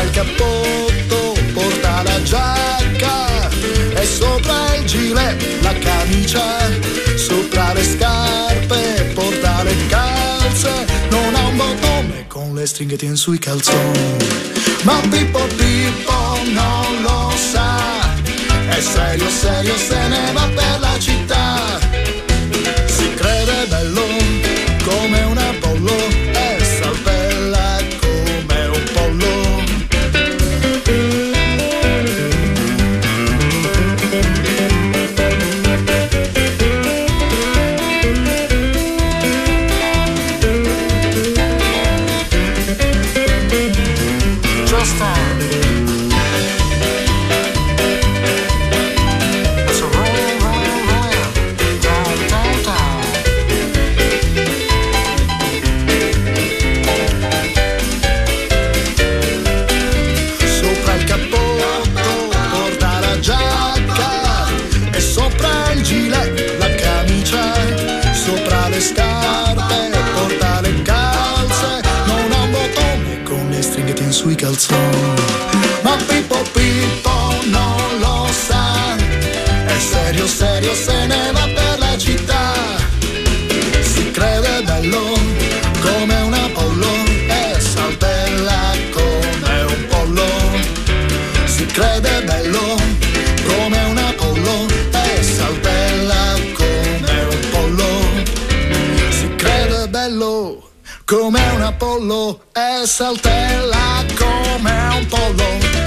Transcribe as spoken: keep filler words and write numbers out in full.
il cappotto porta la giacca e sopra il gilet la camicia, sopra le scarpe porta le calze, non ha un bottone con le stringhe tien sui calzoni. Ma Pippo Pippo non lo sa, è serio serio se ne va per la città, si crede bello come un Apollo e saltella come un pollo. Sui calzoni. Ma Pippo Pippo non lo sa, è serio serio se ne va per la città, si crede bello come un Apollo e saltella come un pollo, si crede bello come un Apollo e saltella come un pollo, si crede bello come un Apollo e saltella come un pollo.